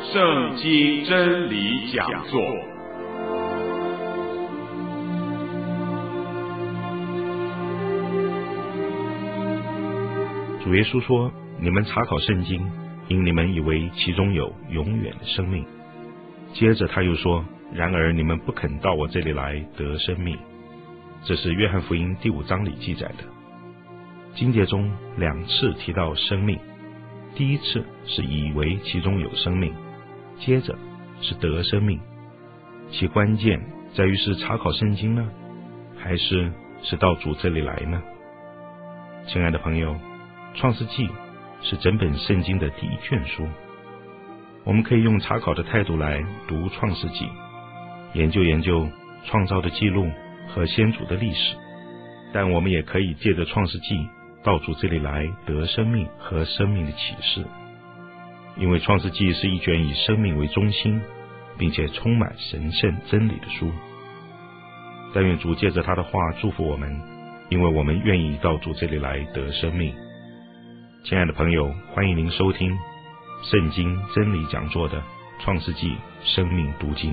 圣经真理讲座。 主耶稣说：你们查考圣经，因你们以为其中有永远的生命。接着他又说：然而你们不肯到我这里来得生命。这是约翰福音第5章里记载的。经节中2次提到生命，第一次是以为其中有生命，接着是得生命。其关键在于是查考圣经呢，还是到主这里来呢？亲爱的朋友，创世纪是整本圣经的第一卷书，我们可以用查考的态度来读创世纪，研究创造的记录和先祖的历史，但我们也可以借着创世纪到主这里来得生命和生命的启示。因为创世纪是一卷以生命为中心，并且充满神圣真理的书。但愿主借着他的话祝福我们，因为我们愿意到主这里来得生命。亲爱的朋友，欢迎您收听圣经真理讲座的创世纪生命读经。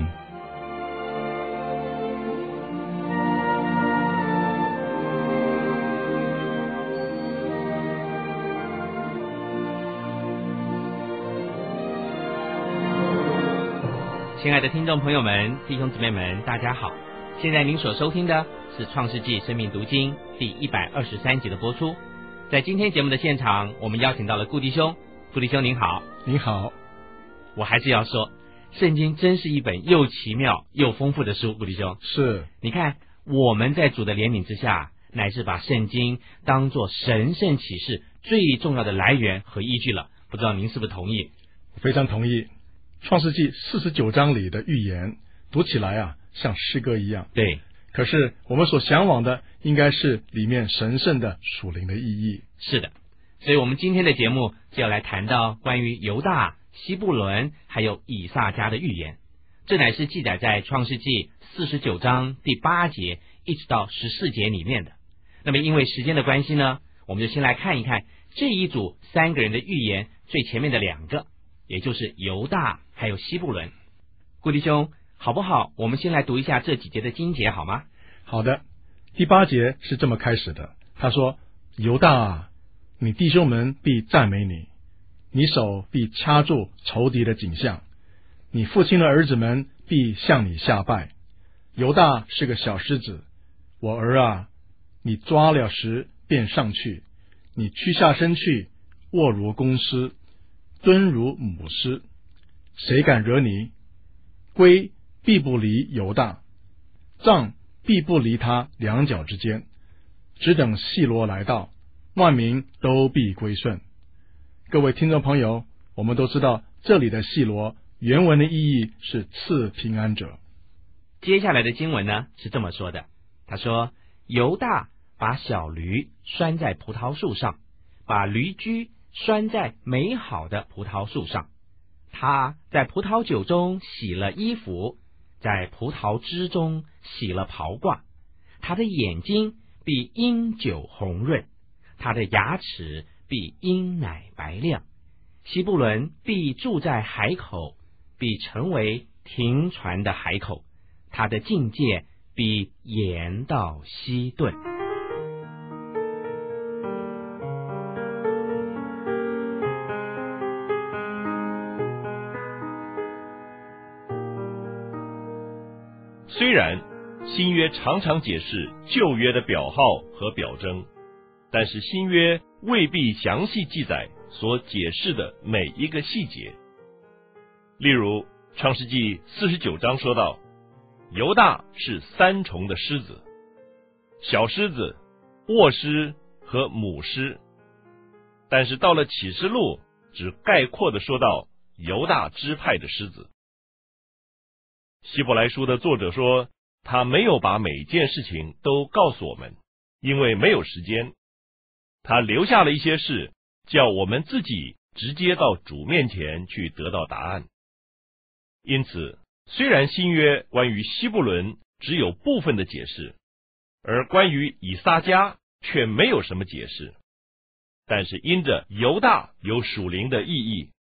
亲爱的听众朋友们、弟兄姊妹们，大家好！现在您所收听的是《创世纪生命读经》第123集的播出。在今天节目的现场，我们邀请到了顾弟兄。顾弟兄您好。 您好。 我还是要说，圣经真是一本又奇妙又丰富的书。顾弟兄， 是， 你看我们在主的怜悯之下，乃是把圣经当作神圣启示最重要的来源和依据了。不知道您是不是同意？ 非常同意。创世纪49章里的预言读起来像诗歌一样。 对。 可是我们所向往的应该是里面神圣的属灵的意义。 是的。所以我们今天的节目就要来谈到关于犹大、西布伦还有以撒家的预言。这乃是记载在创世纪49章第8节一直到14节里面的。那么因为时间的关系呢，我们就先来看一看这一组3个人的预言最前面的2个，也就是犹大还有西布伦。顾弟兄，好不好？我们先来读一下这几节的经节好吗？ 好的。第8节是这么开始的，他说：犹大啊，你弟兄们必赞美你，你手必掐住仇敌的颈项，你父亲的儿子们必向你下拜。犹大是个小狮子，我儿啊，你抓了食便上去，你屈下身去，卧如公狮，蹲如母狮，谁敢惹你？龟必不离犹大，杖必不离他2脚之间，只等细罗来到，万民都必归顺。各位听众朋友，我们都知道这里的细罗原文的意义是赐平安者。 接下来的经文呢是这么说的，他说：犹大把小驴拴在葡萄树上，把驴驹拴在美好的葡萄树上，他在葡萄酒中洗了衣服，在葡萄汁中洗了袍褂，他的眼睛必因酒红润，他的牙齿必因奶白亮。西布伦必住在海口，必成为停船的海口，他的境界必延到西顿。 虽然新约常常解释旧约的表号和表征，但是新约未必详细记载所解释的每一个细节。例如创世纪49章说到，犹大是3重的狮子，小狮子、卧狮和母狮，但是到了启示录只概括的说到犹大支派的狮子。希伯来书的作者说，他没有把每件事情都告诉我们，因为没有时间。他留下了一些事，叫我们自己直接到主面前去得到答案。因此，虽然新约关于西布伦只有部分的解释，而关于以撒家却没有什么解释，但是因着犹大有属灵的意义，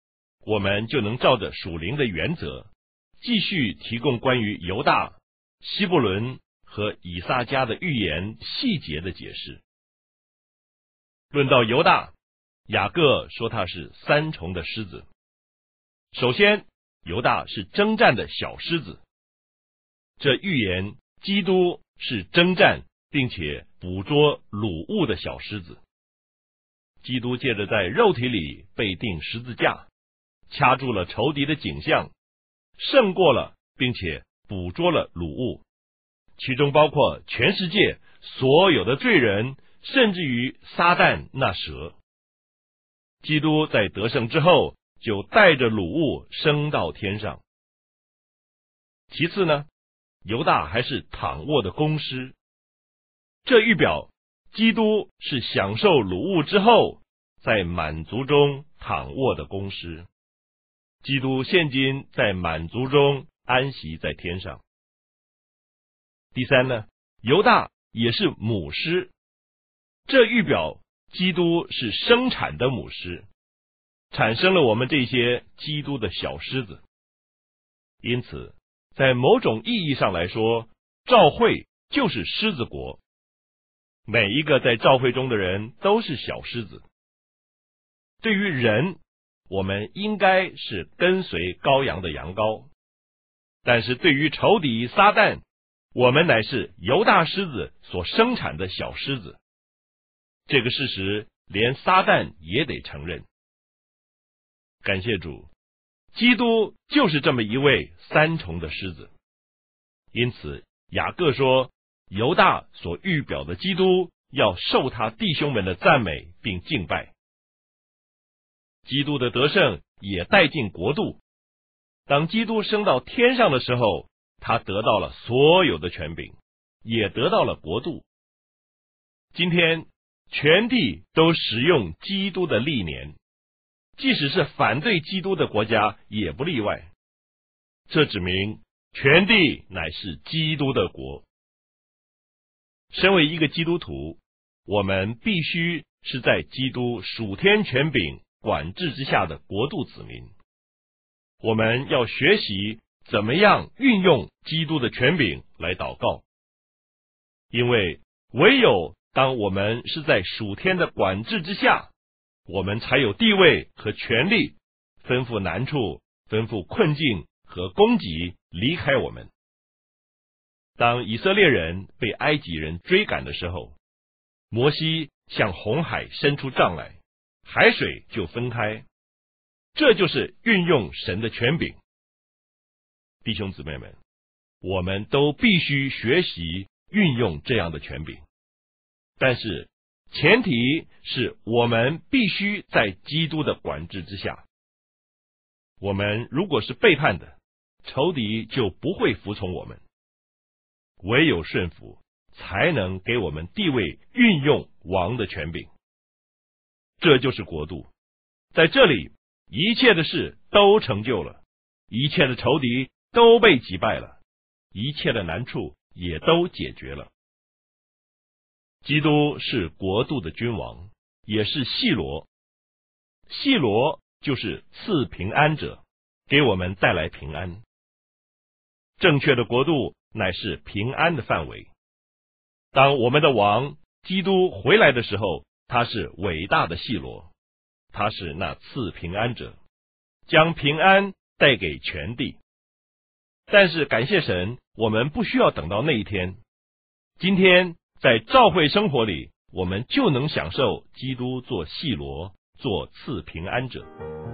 我们就能照着属灵的原则，继续提供关于犹大、西布伦和以撒家的预言细节的解释。论到犹大，雅各说他是三重的狮子。首先，犹大是征战的小狮子，这预言基督是征战并且捕捉掳物的小狮子。基督借着在肉体里被钉十字架，掐住了仇敌的颈项，胜过了并且捕捉了掳物，其中包括全世界所有的罪人，甚至于撒旦那蛇。基督在得胜之后，就带着掳物升到天上。其次呢，犹大还是躺卧的公狮，这预表基督是享受掳物之后，在满足中躺卧的公狮。基督现今在满足中安息在天上。第三呢，犹大也是母狮，这预表基督是生产的母狮，产生了我们这些基督的小狮子。因此，在某种意义上来说，召会就是狮子国，每一个在召会中的人都是小狮子。对于人，我们应该是跟随羔羊的羊羔，但是对于仇敌撒旦，我们乃是犹大狮子所生产的小狮子。这个事实连撒旦也得承认。感谢主，基督就是这么一位三重的狮子。因此雅各说，犹大所预表的基督要受他弟兄们的赞美并敬拜。基督的得胜也带进国度，当基督升到天上的时候，他得到了所有的权柄，也得到了国度。今天全地都使用基督的历年，即使是反对基督的国家也不例外。这指明全地乃是基督的国。身为一个基督徒，我们必须是在基督属天权柄管制之下的国度子民。我们要学习怎么样运用基督的权柄来祷告，因为唯有当我们是在属天的管制之下，我们才有地位和权力，吩咐难处，吩咐困境和攻击离开我们。当以色列人被埃及人追赶的时候，摩西向红海伸出杖来，海水就分开，这就是运用神的权柄。弟兄姊妹们，我们都必须学习运用这样的权柄，但是前提是我们必须在基督的管制之下。我们如果是背叛的，仇敌就不会服从我们，唯有顺服才能给我们地位，运用王的权柄。这就是国度，在这里一切的事都成就了，一切的仇敌都被击败了，一切的难处也都解决了。基督是国度的君王，也是细罗。细罗就是赐平安者，给我们带来平安。正确的国度乃是平安的范围。当我们的王基督回来的时候，他是伟大的细罗，他是那赐平安者，将平安带给全地。但是感谢神，我们不需要等到那一天。今天在召会生活里，我们就能享受基督做细罗，做赐平安者。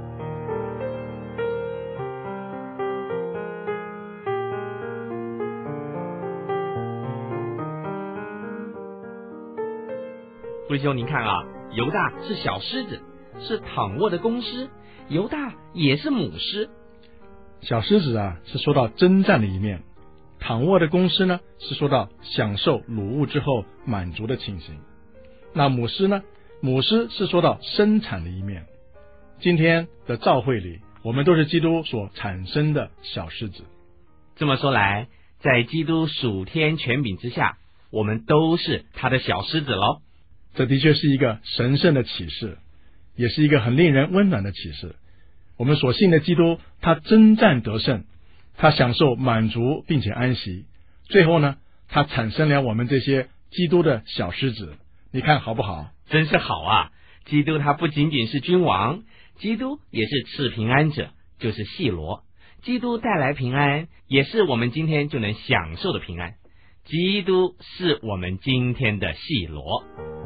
弟兄，您看啊，犹大是小狮子，是躺卧的公狮，犹大也是母狮。 小狮子啊，是说到征战的一面；躺卧的公狮呢，是说到享受掳物之后满足的情形。那母狮呢？母狮是说到生产的一面。今天的召会里，我们都是基督所产生的小狮子。 这么说来，在基督属天权柄之下，我们都是他的小狮子喽。这的确是一个神圣的启示，也是一个很令人温暖的启示。 我们所信的基督，他征战得胜，他享受满足并且安息，最后呢，他产生了我们这些基督的小狮子，你看好不好？ 真是好啊！基督他不仅仅是君王，基督也是赐平安者，就是细罗。基督带来平安，也是我们今天就能享受的平安。基督是我们今天的细罗。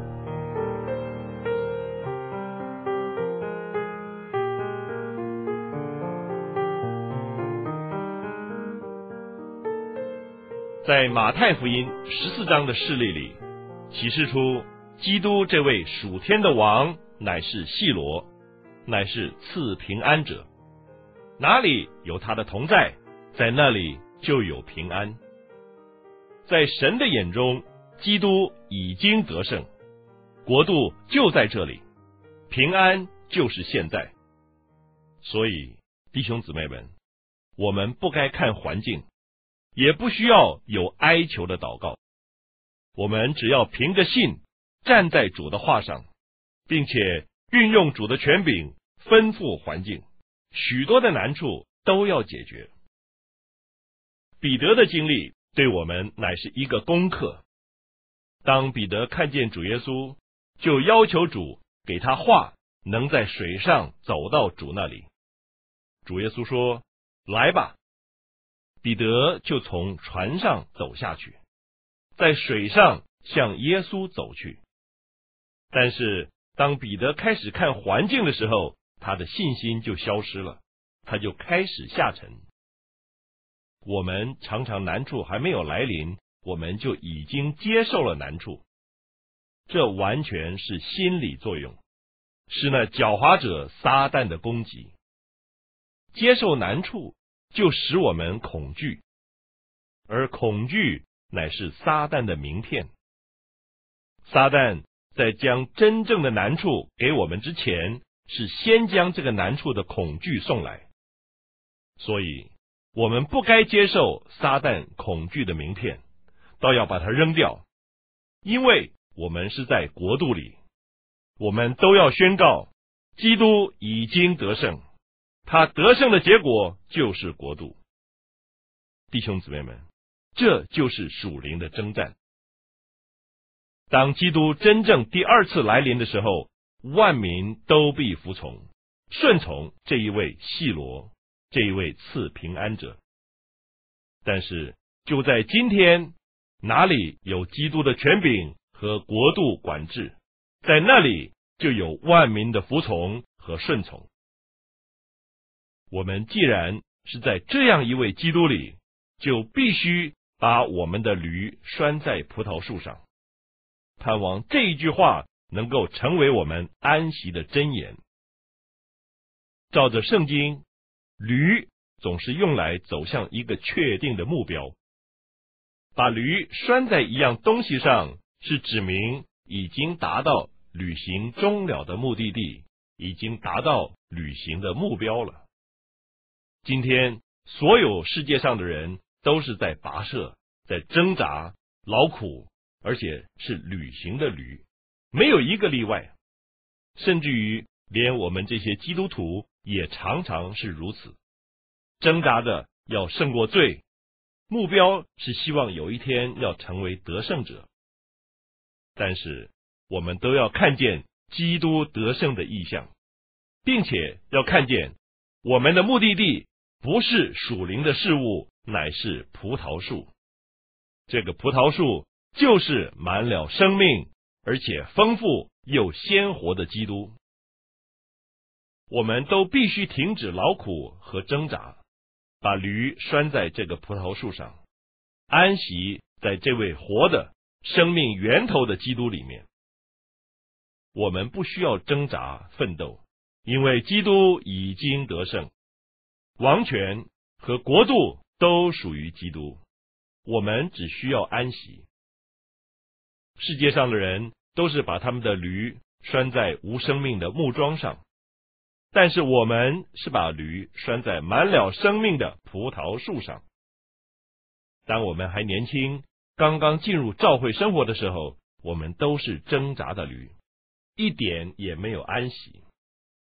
在马太福音14章的事例里，启示出基督这位属天的王乃是细罗，乃是赐平安者。哪里有他的同在，在那里就有平安。在神的眼中，基督已经得胜，国度就在这里，平安就是现在。所以弟兄姊妹们，我们不该看环境，也不需要有哀求的祷告，我们只要凭着信站在主的话上，并且运用主的权柄吩咐环境，许多的难处都要解决。彼得的经历对我们乃是一个功课。当彼得看见主耶稣，就要求主给他话，能在水上走到主那里。主耶稣说：“来吧。”彼得就从船上走下去，在水上向耶稣走去。但是当彼得开始看环境的时候，他的信心就消失了，他就开始下沉。我们常常难处还没有来临，我们就已经接受了难处，这完全是心理作用，是那狡猾者撒旦的攻击。接受难处就使我们恐惧，而恐惧乃是撒旦的名片。撒旦在将真正的难处给我们之前，是先将这个难处的恐惧送来。所以我们不该接受撒旦恐惧的名片，倒要把它扔掉，因为我们是在国度里，我们都要宣告基督已经得胜，他得胜的结果就是国度。弟兄姊妹们，这就是属灵的征战。当基督真正第二次来临的时候，万民都必服从顺从这一位细罗，这一位赐平安者。但是就在今天，哪里有基督的权柄和国度管制，在那里就有万民的服从和顺从。我们既然是在这样一位基督里，就必须把我们的驴拴在葡萄树上，盼望这一句话能够成为我们安息的箴言。照着圣经，驴总是用来走向一个确定的目标。把驴拴在一样东西上，是指明已经达到旅行终了的目的地，已经达到旅行的目标了。今天所有世界上的人都是在跋涉，在挣扎、劳苦，而且是旅行的驴，没有一个例外。甚至于连我们这些基督徒也常常是如此，挣扎着要胜过罪，目标是希望有一天要成为得胜者。但是我们都要看见基督得胜的意象，并且要看见我们的目的地不是属灵的事物，乃是葡萄树。这个葡萄树就是满了生命，而且丰富又鲜活的基督。我们都必须停止劳苦和挣扎，把驴拴在这个葡萄树上，安息在这位活的生命源头的基督里面。我们不需要挣扎奋斗，因为基督已经得胜，王权和国度都属于基督，我们只需要安息。世界上的人都是把他们的驴拴在无生命的木桩上，但是我们是把驴拴在满了生命的葡萄树上。当我们还年轻，刚刚进入教会生活的时候，我们都是挣扎的驴，一点也没有安息。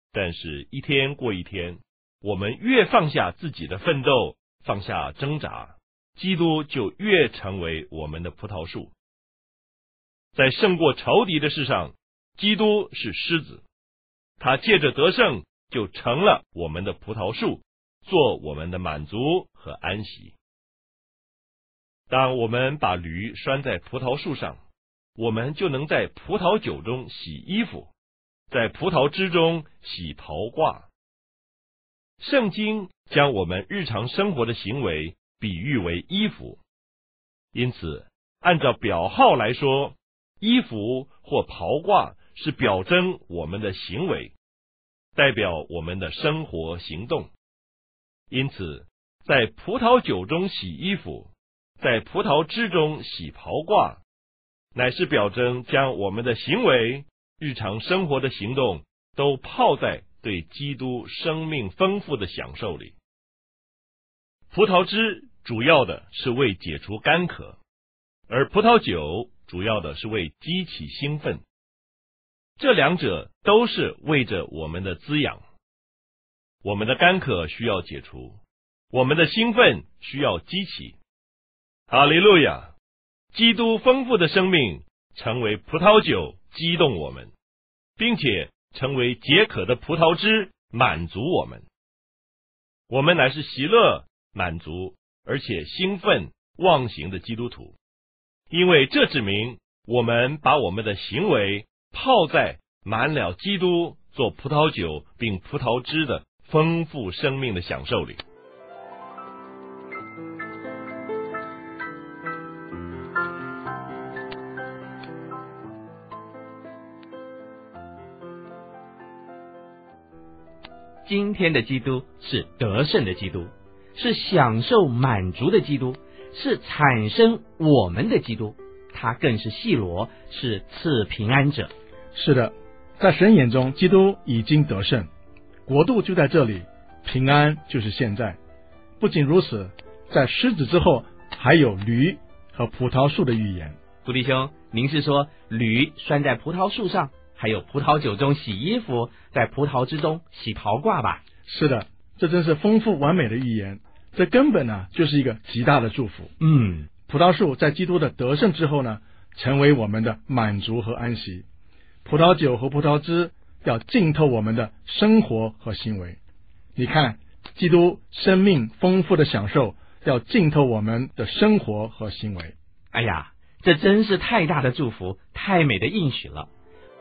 但是一天过一天，我们越放下自己的奋斗，放下挣扎，基督就越成为我们的葡萄树。在胜过仇敌的事上，基督是狮子，他借着得胜就成了我们的葡萄树，做我们的满足和安息。当我们把驴拴在葡萄树上，我们就能在葡萄酒中洗衣服，在葡萄汁中洗袍褂。圣经将我们日常生活的行为比喻为衣服，因此按照表号来说，衣服或袍褂是表征我们的行为，代表我们的生活行动。因此，在葡萄酒中洗衣服，在葡萄汁中洗袍褂，乃是表征将我们的行为、日常生活的行动都泡在对基督生命丰富的享受里。葡萄汁主要的是为解除干渴，而葡萄酒主要的是为激起兴奋。这两者都是为着我们的滋养。我们的干渴需要解除，我们的兴奋需要激起。哈利路亚！基督丰富的生命成为葡萄酒，激动我们，并且成为解渴的葡萄汁，满足我们。我们乃是喜乐、满足，而且兴奋、忘形的基督徒，因为这指明我们把我们的行为泡在满了基督做葡萄酒并葡萄汁的丰富生命的享受里。 今天的基督是得胜的基督，是享受满足的基督，是产生我们的基督，他更是细罗，是赐平安者。 是的，在神眼中，基督已经得胜，国度就在这里，平安就是现在。不仅如此，在狮子之后还有驴和葡萄树的预言。 杜弟兄，您是说驴拴在葡萄树上，还有葡萄酒中洗衣服，在葡萄汁中洗袍褂吧？ 是的，这真是丰富完美的预言，这根本呢就是一个极大的祝福。葡萄树在基督的得胜之后呢，成为我们的满足和安息。葡萄酒和葡萄汁要浸透我们的生活和行为。你看，基督生命丰富的享受要浸透我们的生活和行为。 哎呀，这真是太大的祝福，太美的应许了。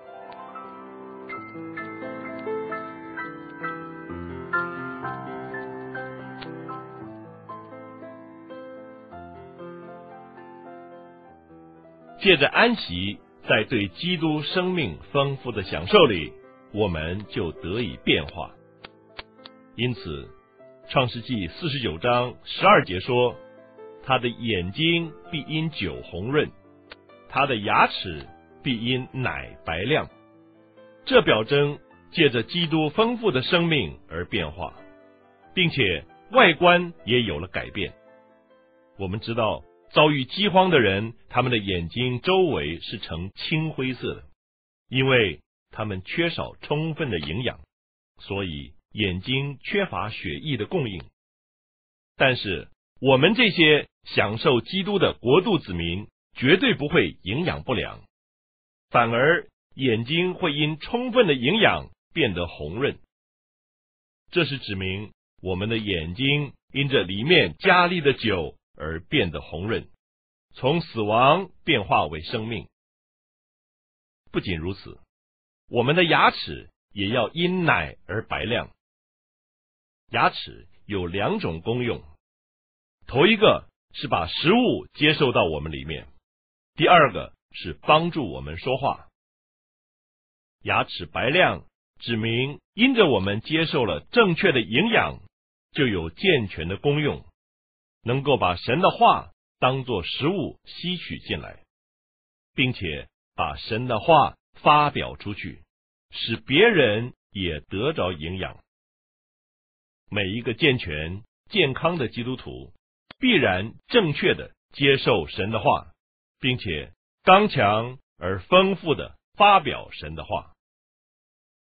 借着安息，在对基督生命丰富的享受里，我们就得以变化。因此，创世纪49章12节说，他的眼睛必因酒红润，他的牙齿必因奶白亮。这表征借着基督丰富的生命而变化，并且外观也有了改变。我们知道，遭遇饥荒的人，他们的眼睛周围是呈青灰色的，因为他们缺少充分的营养，所以眼睛缺乏血液的供应。但是我们这些享受基督的国度子民，绝对不会营养不良，反而眼睛会因充分的营养变得红润。这是指明我们的眼睛因着里面加力的酒而变得红润，从死亡变化为生命。不仅如此，我们的牙齿也要因奶而白亮。牙齿有两种功用，头一个是把食物接受到我们里面，第二个是帮助我们说话。牙齿白亮，指明因着我们接受了正确的营养，就有健全的功用，能够把神的话当作食物吸取进来，并且把神的话发表出去，使别人也得着营养。每一个健全健康的基督徒必然正确的接受神的话，并且刚强而丰富的发表神的话。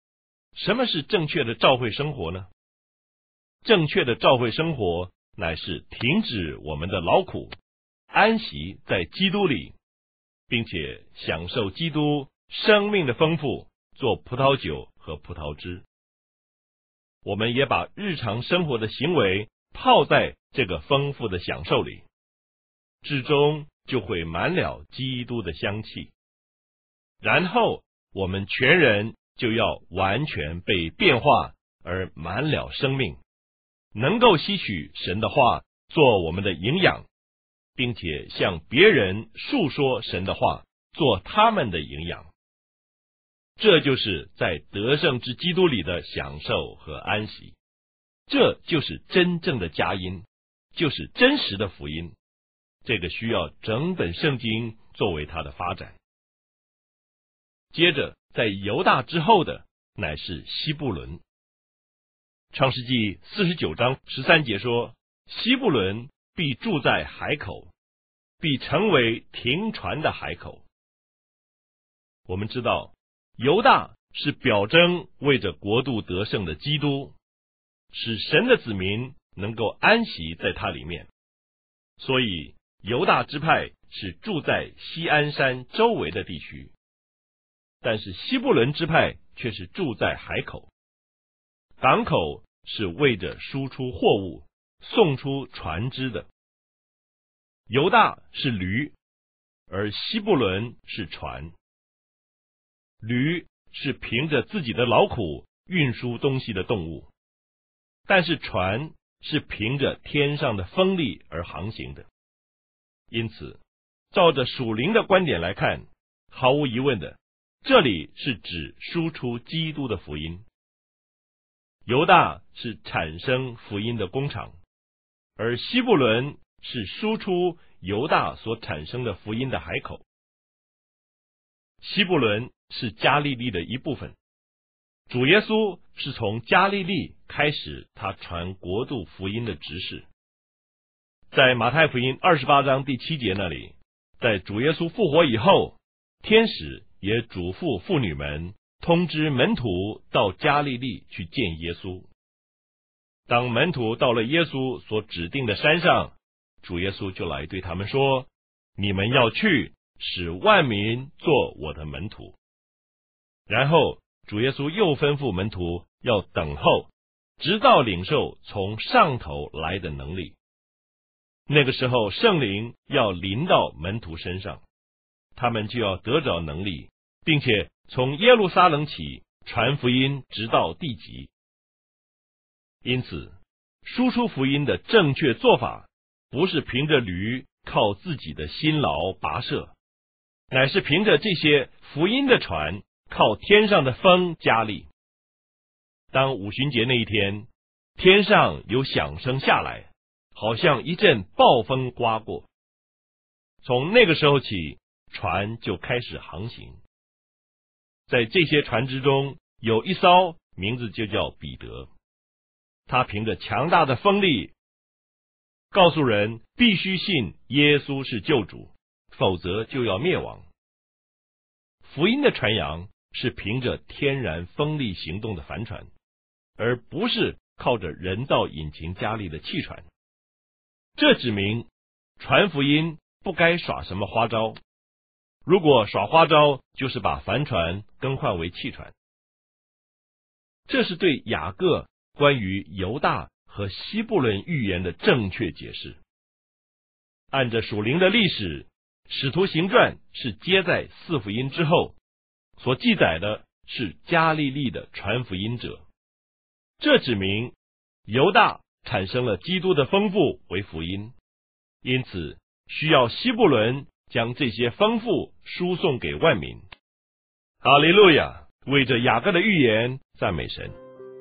什么是正确的教会生活呢？正确的教会生活乃是停止我们的劳苦，安息在基督里，并且享受基督生命的丰富，做葡萄酒和葡萄汁。我们也把日常生活的行为泡在这个丰富的享受里，至终就会满了基督的香气。然后我们全人就要完全被变化而满了生命，能够吸取神的话做我们的营养，并且向别人述说神的话做他们的营养。这就是在得胜之基督里的享受和安息，这就是真正的佳音，就是真实的福音。这个需要整本圣经作为它的发展。接着在犹大之后的乃是西布伦。创世纪49章13节说，西布伦必住在海口，必成为停船的海口。我们知道犹大是表征为着国度得胜的基督，使神的子民能够安息在他里面，所以犹大支派是住在锡安山周围的地区，但是西布伦支派却是住在海口。港口是为着输出货物，送出船只的。犹大是驴，而西布伦是船。驴是凭着自己的劳苦运输东西的动物，但是船是凭着天上的风力而航行的。因此，照着属灵的观点来看，毫无疑问的，这里是指输出基督的福音。犹大是产生福音的工厂，而西布伦是输出犹大所产生的福音的海口。西布伦是加利利的一部分，主耶稣是从加利利开始他传国度福音的执事。在马太福音28章第7节那里，在主耶稣复活以后，天使也嘱咐妇女们通知门徒到加利利去见耶稣。当门徒到了耶稣所指定的山上，主耶稣就来对他们说，你们要去，使万民做我的门徒。然后主耶稣又吩咐门徒要等候，直到领受从上头来的能力。那个时候圣灵要临到门徒身上，他们就要得着能力，并且从耶路撒冷起传福音直到地极。因此输出福音的正确做法，不是凭着驴靠自己的辛劳跋涉，乃是凭着这些福音的船，靠天上的风加力。当五旬节那一天，天上有响声下来，好像一阵暴风刮过。从那个时候起，船就开始航行。在这些船只中，有一艘名字就叫彼得，他凭着强大的风力，告诉人必须信耶稣是救主，否则就要灭亡。福音的传扬是凭着天然风力行动的帆船，而不是靠着人造引擎加力的汽船。这指明传福音不该耍什么花招，如果耍花招，就是把帆船更换为汽船。这是对雅各关于犹大和西布伦预言的正确解释。按着属灵的历史，使徒行传是接在四福音之后，所记载的是加利利的传福音者。这指明犹大产生了基督的丰富为福音，因此需要西布伦将这些丰富输送给万民。哈利路亚！为着雅各的预言赞美神。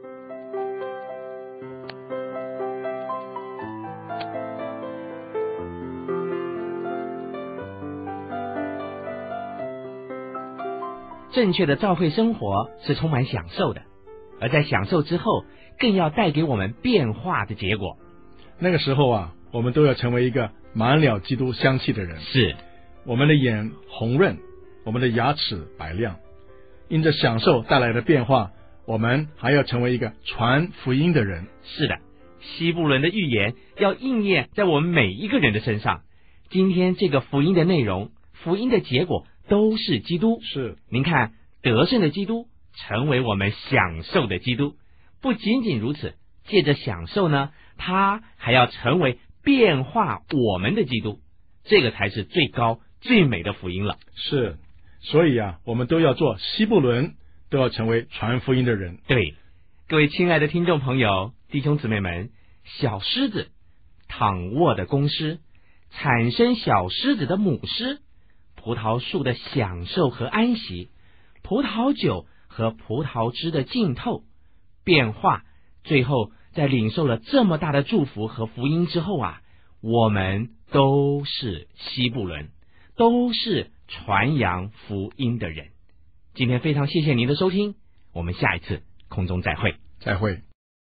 正确的教会生活是充满享受的，而在享受之后，更要带给我们变化的结果。 那个时候啊，我们都要成为一个满了基督香气的人。 是， 我们的眼红润，我们的牙齿白亮。因着享受带来的变化， 我们还要成为一个传福音的人。 是的，希伯伦的预言要应验在我们每一个人的身上。今天这个福音的内容，福音的结果都是基督。 是， 您看，得胜的基督成为我们享受的基督。不仅仅如此，借着享受呢，他还要成为变化我们的基督，这个才是最高最美的福音了。 是，所以我们都要做希伯伦，都要成为传福音的人。 对，各位亲爱的听众朋友、弟兄姊妹们，小狮子躺卧的公狮，产生小狮子的母狮，葡萄树的享受和安息，葡萄酒和葡萄汁的浸透，变化，最后在领受了这么大的祝福和福音之后我们都是希伯伦，都是传扬福音的人。今天非常谢谢您的收听，我们下一次空中再会。 再会。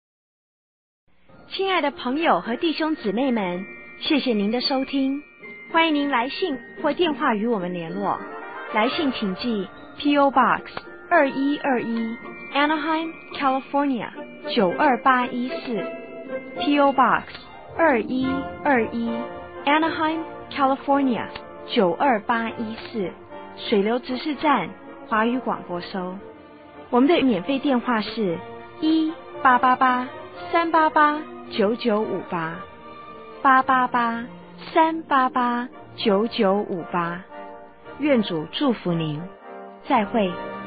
亲爱的朋友和弟兄姊妹们，谢谢您的收听，欢迎您来信或电话与我们联络。来信请寄 P.O. Box 2121 Anaheim, California 92814 P.O. Box 2121 Anaheim, California 92814，水流执事站华语广播收。我们的免费电话是1-888-388-9958 888-388-9958。愿主祝福您，再会。